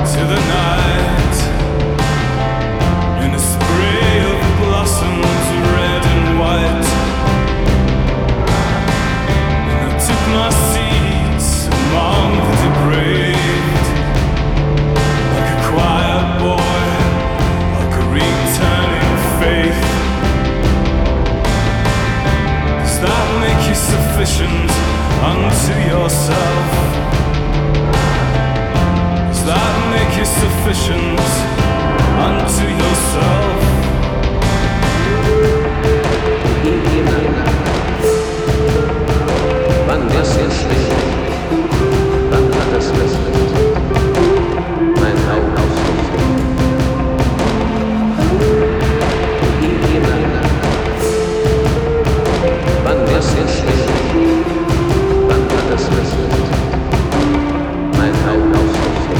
to the night in a spray of blossoms, red and white. And I took my seat among the depraved, like a quiet boy, like a returning faith. Does that make you sufficient unto yourself? Does that make you sufficient unto yourself? Wann wirst du schwingen, wann hat es misslingt, mein Haupt ausrichten. Gib hinein. Wann wirst du schwingen, wann hat es misslingt, mein Haupt ausrichten.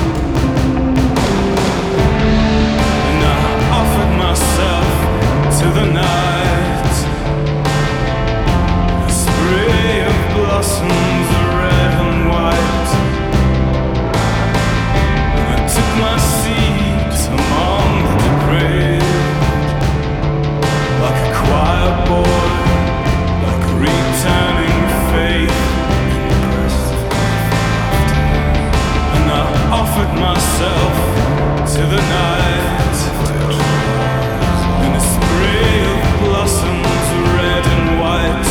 And I offered myself to the night, a spray of blossoms, red and white. And I took my seat among the depraved, like a quiet boy, like a returning faith. And I offered myself to the night in a spray of blossoms, red and white.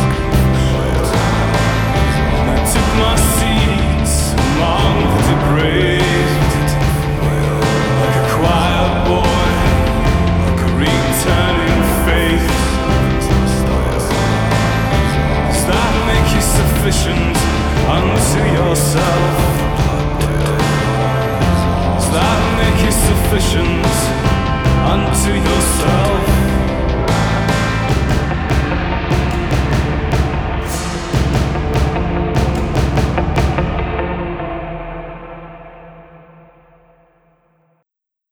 And I took my seat among the depraved, like a quiet boy, like a returning faith. Does that make you sufficient unto yourself? Does that make you sufficient